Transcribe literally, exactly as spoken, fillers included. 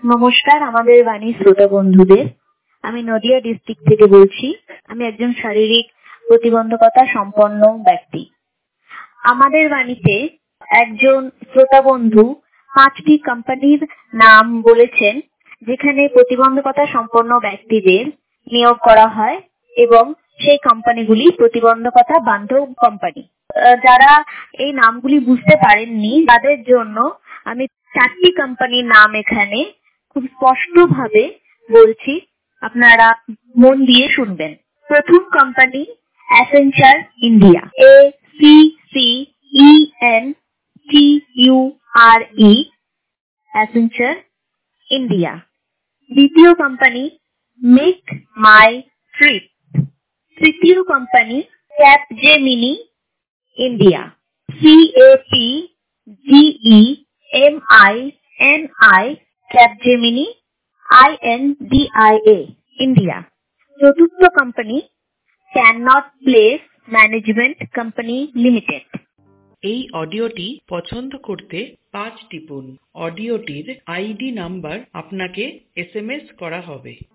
নমস্কার আমাদের বাণী শ্রোতা বন্ধুদের। আমি নদিয়া ডিস্ট্রিক্ট থেকে বলছি। আমি একজন শারীরিক প্রতিবন্ধকতা সম্পন্ন ব্যক্তি। আমাদের বাণীতে একজন শ্রোতা বন্ধু পাঁচটি কোম্পানির নাম বলেছেন, যেখানে প্রতিবন্ধকতা সম্পন্ন ব্যক্তিদের নিয়োগ করা হয় এবং সেই কোম্পানিগুলি প্রতিবন্ধকতা বান্ধব কোম্পানি। যারা এই নামগুলি বুঝতে পারেননি তাদের জন্য আমি চারটি কোম্পানির নাম এখানে খুব স্পষ্টভাবে বলছি, আপনারা মন দিয়ে শুনবেন। প্রথম company Accenture India, A C C E N T U R E, Accenture India. দ্বিতীয় কোম্পানি মেক মাই ট্রিপ। তৃতীয় company Capgemini India, C A P G E M I N I, Capgemini I N D I A, India. চতুর্থ company can not place management company limited. এই অডিওটি পছন্দ করতে পাঁচ টিপুন। অডিওটির আইডি নাম্বার আপনাকে এস এম এস করা হবে।